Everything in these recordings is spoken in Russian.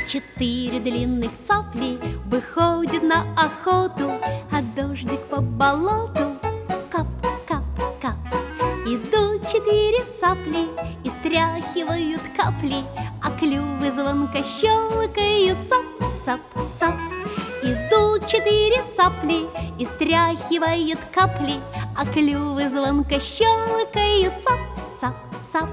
4 длинных цапли выходят на охоту, а дождик по болоту кап, кап, кап. Идут 4 цапли и стряхивают капли, а клювы звонко щелкают, цап, цап, цап. Идут 4 цапли и стряхивают капли, а клювы звонко щелкают, цап, цап, цап.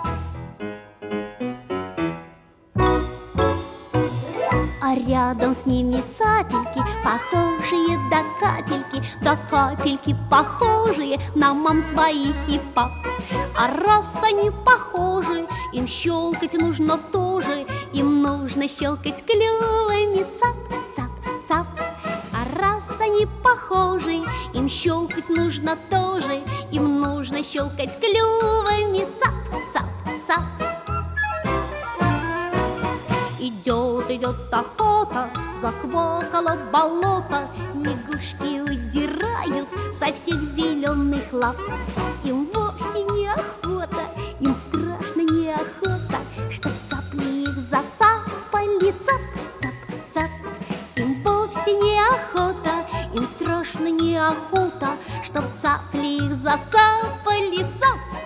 А рядом с ними цапельки, похожие до капельки похожие на мам своих и пап. А раз они похожи, им щелкать нужно тоже, им нужно щелкать клювами, цап, цап, цап. А раз они похожи, им щелкать нужно тоже, им нужно щелкать клювами, цап, цап, цап. Идет охота, заквакало болото, лягушки удирают со всех зеленых лап. Им вовсе не охота, им страшно неохота, чтоб цапли их зацапали, цап, цап, цап. Им вовсе не охота, им страшно неохота, чтоб цапли их зацапали, цап,